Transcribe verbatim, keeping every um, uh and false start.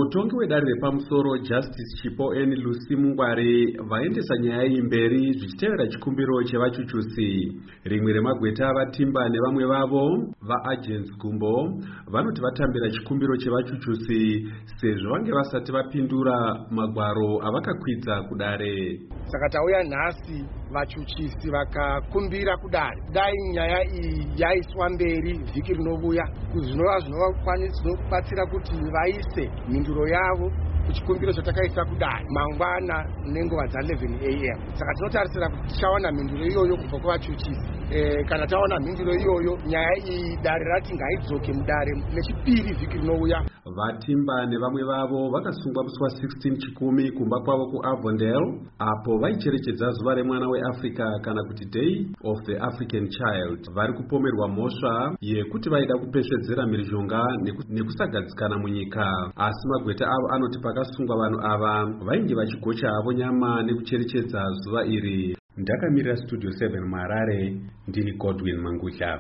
mutongi wedare repamusoro Justice Chipo N Lucy Mungware vaendesa nyaya iyi mberi zvichitevera chikumbiro chevachuchusi. Rimwe remagweta avatimba nevamwe vavo vaagents Gumbo vanoti vatambira chikumbiro chevachuchusi sezvo vange vasati vapindura magwaro avakakwidza kudare. Saka tauya nhasi vachuchisi vakakumbira kudare dai nyaya iyi yaiswa mberi vhiki rinovouya zvinova zvinobatsira kuti vaise mhinduro yavo kuchikumbiro chatakaisa kudare mangwana nenguva dza eleven a m saka tinotarisira kuti tichawana mhinduro iyoyo kubva kuvachuchisi. E, kana tawana mhinduro iyoyo nyaya iyi dare rati ngaidzoke mudare nechipiri vhiki rinouya. Vatimba nevamwe vavo vakasungwa musi wa sixteen chikumi kumba kwavo kuAvondale apo vaicherechedza zuva remwana weAfrica kana kuti Day of the African Child. Vari kupomerwa mhosva yekuti vaida kupesvedzera mhirizhonga nekusagadzikana munyika, asi magweta avo anoti pakasungwa vanhu ava vainge vachigocha havo nyama nekucherechedza zuva iri. Ndakamirira Studio seven Marare, ndini Godwin Mangusha.